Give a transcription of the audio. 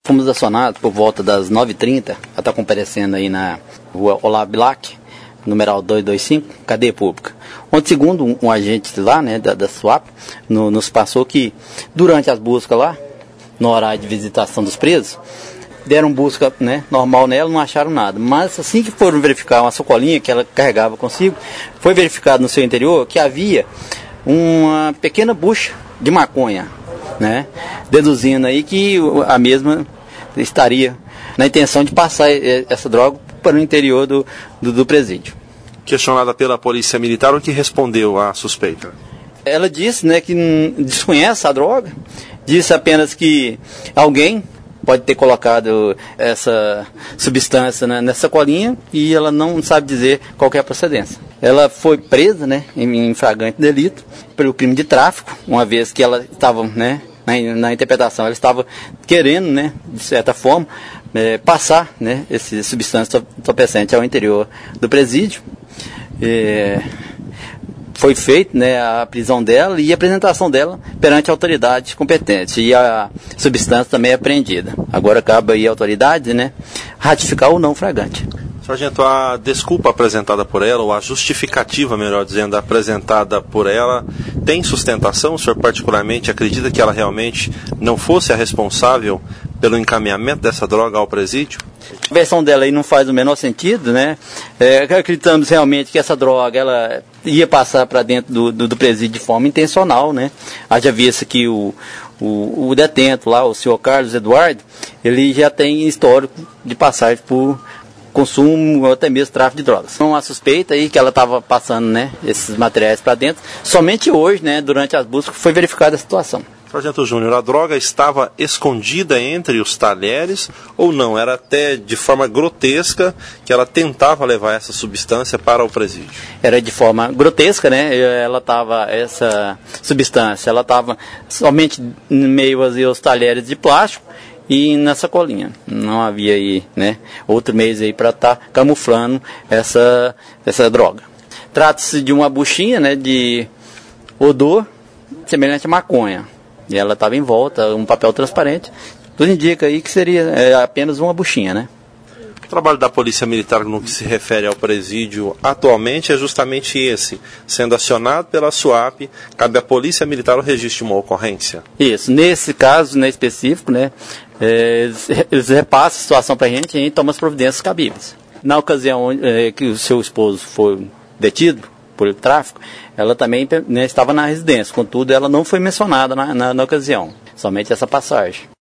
Fomos acionados por volta das 9h30, ela está comparecendo aí na rua Olavo Bilac, numeral 225, cadeia pública. Onde, segundo um agente lá, né, da SWAP, nos passou que durante as buscas lá, no horário de visitação dos presos, deram busca, né, normal nela, não acharam nada. Mas assim que foram verificar uma sacolinha que ela carregava consigo, foi verificado no seu interior que havia uma pequena bucha de maconha, né, deduzindo aí que a mesma estaria na intenção de passar essa droga para o interior do presídio. Questionada pela polícia militar, o que respondeu à suspeita? Ela disse, né, que desconhece a droga, disse apenas que alguém pode ter colocado essa substância nessa sacolinha e ela não sabe dizer qual que é a procedência. Ela foi presa, né, em flagrante delito pelo crime de tráfico, uma vez que ela estava, né, na interpretação, ela estava querendo, né, de certa forma, passar, né, esse substância entorpecente ao interior do presídio. Foi feita, né, a prisão dela e a apresentação dela perante a autoridade competente. E a substância também é apreendida. Agora cabe aí à autoridade, né, ratificar ou não o flagrante. Sargento, a desculpa apresentada por ela, ou a justificativa, melhor dizendo, apresentada por ela, tem sustentação? O senhor particularmente acredita que ela realmente não fosse a responsável pelo encaminhamento dessa droga ao presídio? A versão dela aí não faz o menor sentido, né? Acreditamos realmente que essa droga ela ia passar para dentro do presídio de forma intencional, né? Haja vista que o detento lá, o senhor Carlos Eduardo, ele já tem histórico de passagem por consumo ou até mesmo tráfico de drogas. Então a suspeita aí que ela estava passando, né, esses materiais para dentro, somente hoje, né, durante as buscas, foi verificada a situação. Sargento Júnior, a droga estava escondida entre os talheres ou não? Era até de forma grotesca que ela tentava levar essa substância para o presídio? Era de forma grotesca, né? Essa substância, ela estava somente em meio aos talheres de plástico e na sacolinha. Não havia aí, né, outro meio aí para estar camuflando essa droga. Trata-se de uma buchinha, né, de odor semelhante a maconha. E ela estava em volta, um papel transparente. Tudo indica aí que seria apenas uma buchinha, né? O trabalho da Polícia Militar no que se refere ao presídio atualmente é justamente esse. Sendo acionado pela SWAP, cabe à Polícia Militar o registro de uma ocorrência. Isso. Nesse caso, né, específico, né, eles repassam a situação para a gente toma as providências cabíveis. Na ocasião que o seu esposo foi detido por tráfico, ela também, né, estava na residência, contudo ela não foi mencionada na ocasião, somente essa passagem.